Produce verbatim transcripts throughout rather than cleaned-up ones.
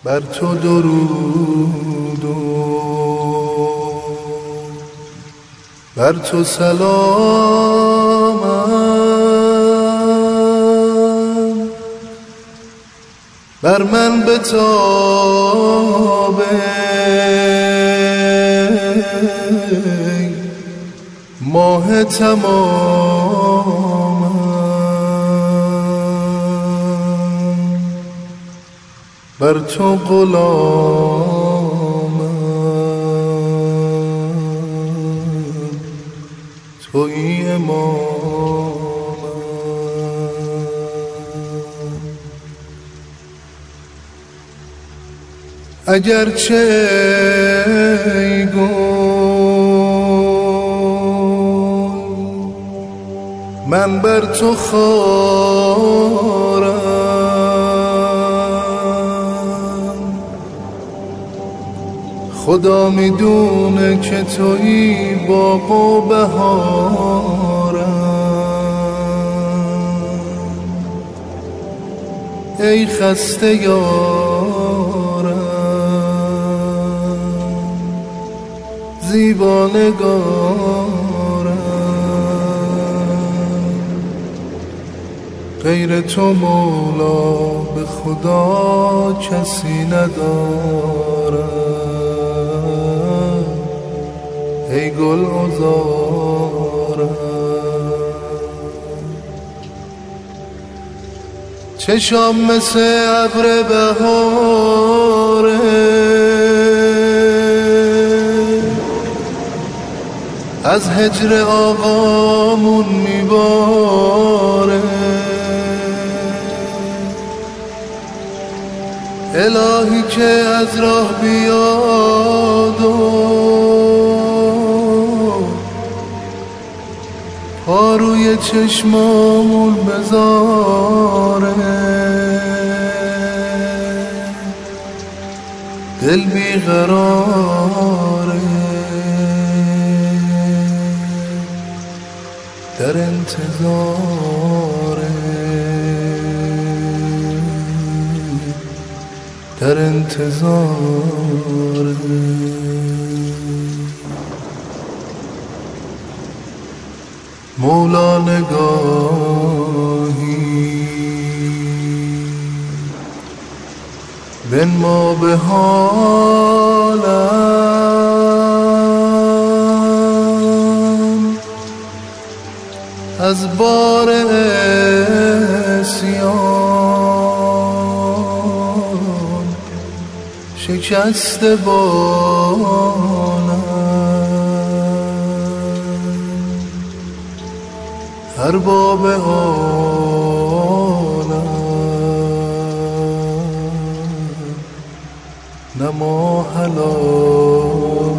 بر تو درود و بر تو سلامم، بر من بتابه ماه تمامم، بر تو غلامم، تویی امامم. اگرچه ای گل من بر تو خارم، خدا میدونه که تویی باغ و بهارم. ای خسته یارم زیبا نگارم، غیر تو مولا به خدا کسی ندارم. ای گل عذارم، چشام مثل ابر بهاره، از هجر آقامون میباره. الهی که از راه بیاد و پا روی چشمامون بذاره، دل بیقراره در انتظاره، در انتظاره. مولا نگاهی بنما به حالم، از بار عصیان شکسته بانم. ارباب عالم نما حلالم،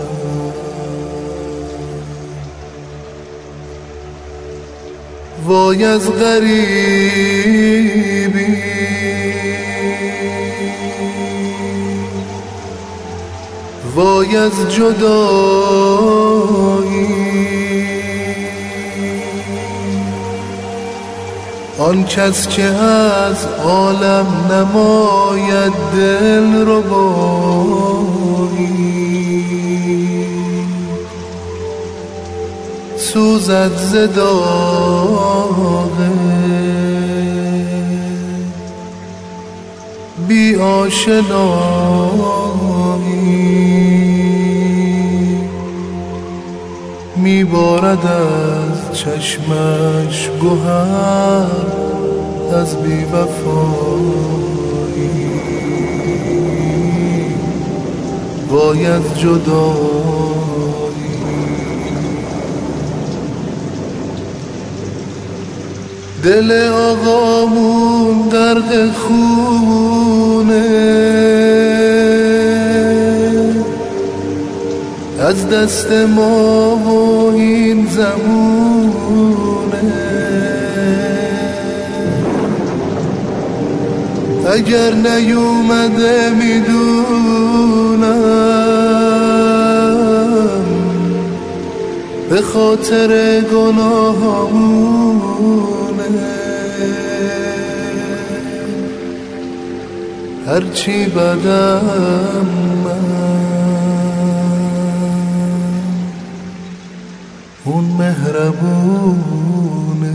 وای از غریبی وای از جدایی، آن کس که از عالم نماید دل ربایی. سوزد ز داغ بی آشنایی، میبارد از چشمش گوهر از بی وفایی. وای از جدایی، دل آقامون غرق خونه، از دست ما و این زمونه. اگر نیومده میدونم به خاطر گناهامونه. هرچی بدم من، اون مهربونه،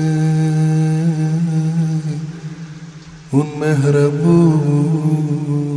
اون مهربونه.